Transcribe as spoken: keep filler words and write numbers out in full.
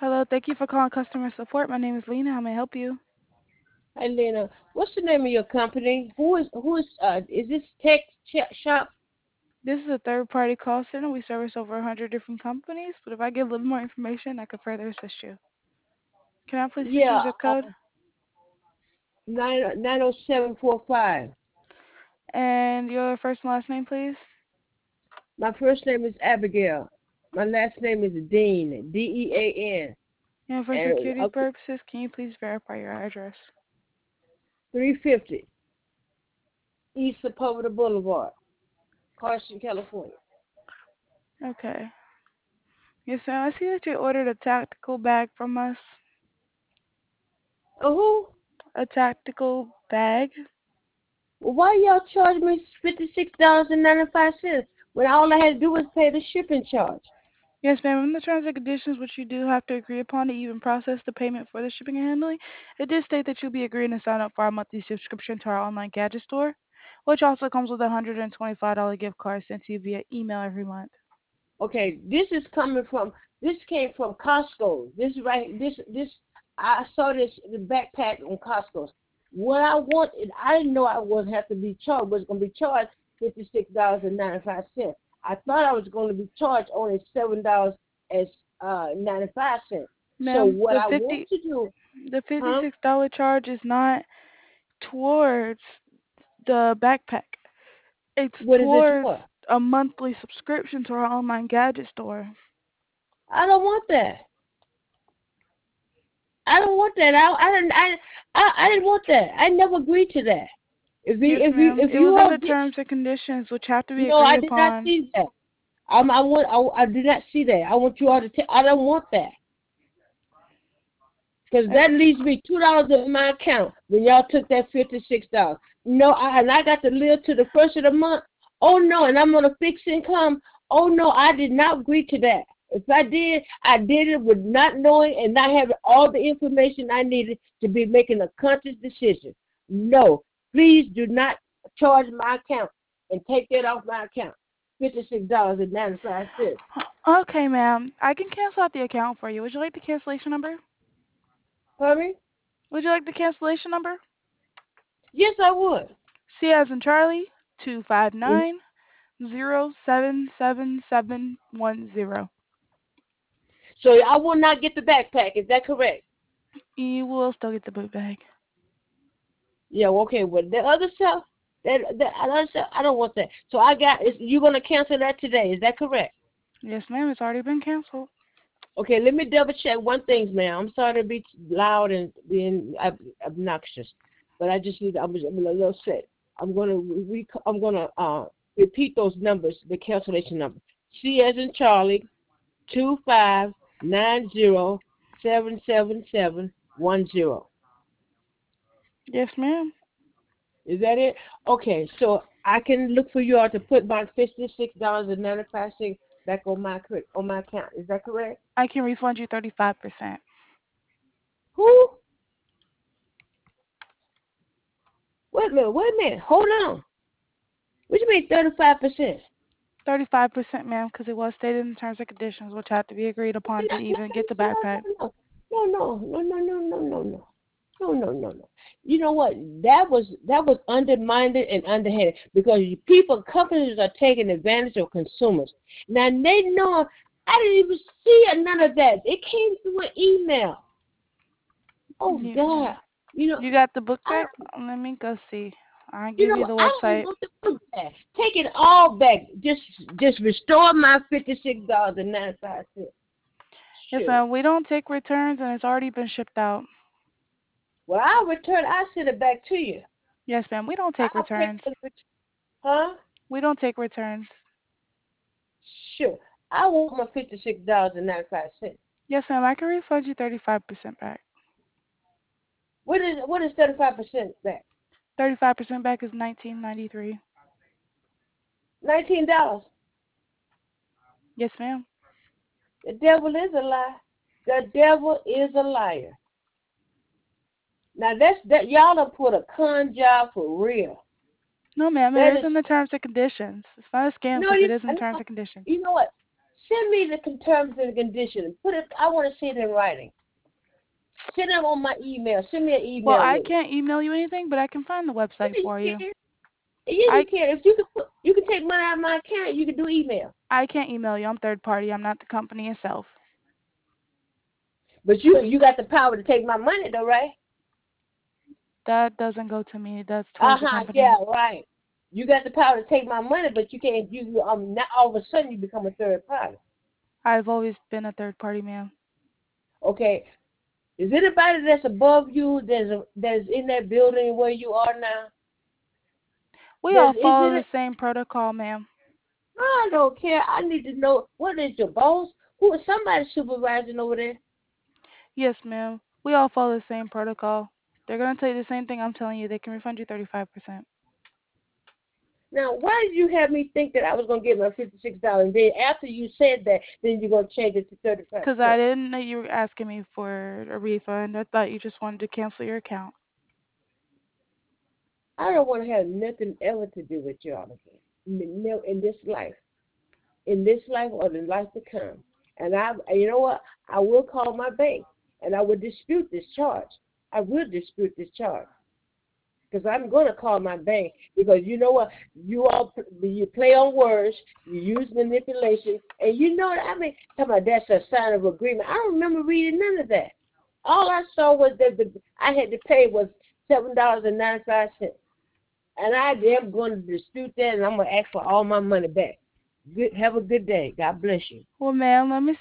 Hello, thank you for calling customer support. My name is Lena. How may I help you? Hi, Lena. What's the name of your company? Who is who is uh is this Tech Ch- Shop? This is a third-party call center. We service over one hundred different companies, but if I give a little more information, I could further assist you. Can I please get your Yeah, zip code? um, nine nine oh seven four five. And your first and last name, please? My first name is Abigail. My last name is Dean. D E A N. And for And security uh, purposes, can you please verify your address? three fifty East Sepulveda Boulevard, Carson, California. Okay. Yes, sir. I see that you ordered a tactical bag from us. Uh, who? A tactical bag? Well, why y'all charge me fifty six dollars and ninety five cents when all I had to do was pay the shipping charge? Yes, ma'am. In the terms and conditions, which you do have to agree upon to even process the payment for the shipping and handling, it did state that you'll be agreeing to sign up for our monthly subscription to our online gadget store, which also comes with a one hundred twenty-five dollars gift card sent to you via email every month. Okay, this is coming from this came from Costco. This right this this I saw this the backpack on Costco. What I want I didn't know I would have to be charged was gonna be charged fifty six dollars and ninety five cents. I thought I was gonna be charged only seven dollars and uh ninety five cents. So Ma'am, what the I want fifty to do, the huh? fifty-six dollars charge is not towards the backpack. It's What is it towards for? a monthly subscription to our online gadget store. I don't want that. I don't want that. I I didn't I I, I didn't want that. I never agreed to that. If you Yes, if you ma'am. if It was you in all the get terms and conditions, which have to be no, agreed I did not upon. see that. Um, I want I, I did not see that. I want you all to. T- I don't want that because Uh, that leaves me two dollars in my account when y'all took that fifty six dollars. No, I and I got to live to the first of the month. Oh no, and I'm on a fixed income. Oh no, I did not agree to that. If I did, I did it with not knowing and not having all the information I needed to be making a conscious decision. No, please do not charge my account and take that off my account. Fifty-six dollars and ninety-five cents. Okay, ma'am. I can cancel out the account for you. Would you like the cancellation number? Hurry? Would you like the cancellation number? Yes, I would. C as in Charlie, two five Mhm. nine zero seven seven seven one zero. So I will not get the backpack. Is that correct? You will still get the boot bag. Yeah. Okay. Well, the other stuff, that that other stuff, I don't want that. So I got. Is you're gonna cancel that today? Is that correct? Yes, ma'am. It's already been canceled. Okay. Let me double check one thing, ma'am. I'm sorry to be loud and being ob- obnoxious, but I just need. I'm, I'm a little set. I'm gonna re, I'm gonna uh repeat those numbers. The cancellation number. C as in Charlie. Two five nine zero seven seven seven one zero. Yes, ma'am. Is that it? Okay, so I can look for you all to put my fifty six dollars and ninety five cents back on my cre- on my account. Is that correct? I can refund you thirty-five percent. Who? Wait a minute. Wait a minute. Hold on. What do you mean thirty five percent? thirty-five percent, ma'am, because it was stated in the terms and conditions, which have to be agreed upon to even get the backpack. No, no, no, no, no, no, no, no. No, no, no, no. You know what? That was that was undermined and underhanded because people, companies are taking advantage of consumers. Now they know I didn't even see none of that. It came through an email. Oh Yes, God, ma'am. you know, You got the book I back? Let me go see. I'll you give you know the I don't website. want the book back. Take it all back. Just just restore my fifty six dollars and ninety five cents. Yes, Sure. ma'am. We don't take returns, and it's already been shipped out. Well, I'll return. I'll send it back to you. Yes, ma'am. We don't take I'll pay returns. for the ret- huh? We don't take returns. Sure. I want my fifty six dollars and ninety five cents. Yes, ma'am. I can refund you thirty-five percent back. What is what is thirty five percent back? thirty-five percent back is nineteen ninety-three. Nineteen dollars. Yes, ma'am. The devil is a lie. The devil is a liar. Now that's that y'all done put a con job for real. No, ma'am. It That is is in the terms and conditions. It's not a scam no because it you is in I the terms know, and conditions. you know what? Send me the terms and conditions. Put it. I want to see it in writing. Send them on my email. Send me an Well, email I with it. can't email you anything, but I can find the Yeah, website you for you. can. Yeah, you I can. If you can put, you can take money out of my account. You can do email. I can't email you. I'm third party. I'm not the company itself. But you you got the power to take my money though, right? That doesn't go to me. That's Uh towards the huh. company. Yeah, right. You got the power to take my money, but you can't. You um. Not all of a sudden you become a third party. I've always been a third party, ma'am. Okay. Is anybody that's above you that's a, that's in that building where you are now? We There's all is follow the it? same protocol, ma'am. I don't care. I need to know what is your boss? Who is somebody supervising over there? Yes, ma'am. We all follow the same protocol. They're gonna tell you the same thing I'm telling you. They can refund you thirty-five percent. Now, why did you have me think that I was gonna get my fifty-six dollars? And then after you said that, then you're gonna change it to thirty-five Because I percent. didn't know you were asking me for a refund. I thought you just wanted to cancel your account. I don't want to have nothing ever to do with y'all again. No, in this life, in this life or the life to come. And I, you know what? I will call my bank and I will dispute this charge. I will dispute this charge because I'm going to call my bank because you know what? You all you play on words, you use manipulation, and you know what I mean. Talking about that's a sign of agreement. I don't remember reading none of that. All I saw was that the I had to pay was seven dollars and ninety five cents. And I am going to dispute that, and I'm going to ask for all my money back. Good, have a good day. God bless you. Well, ma'am, let me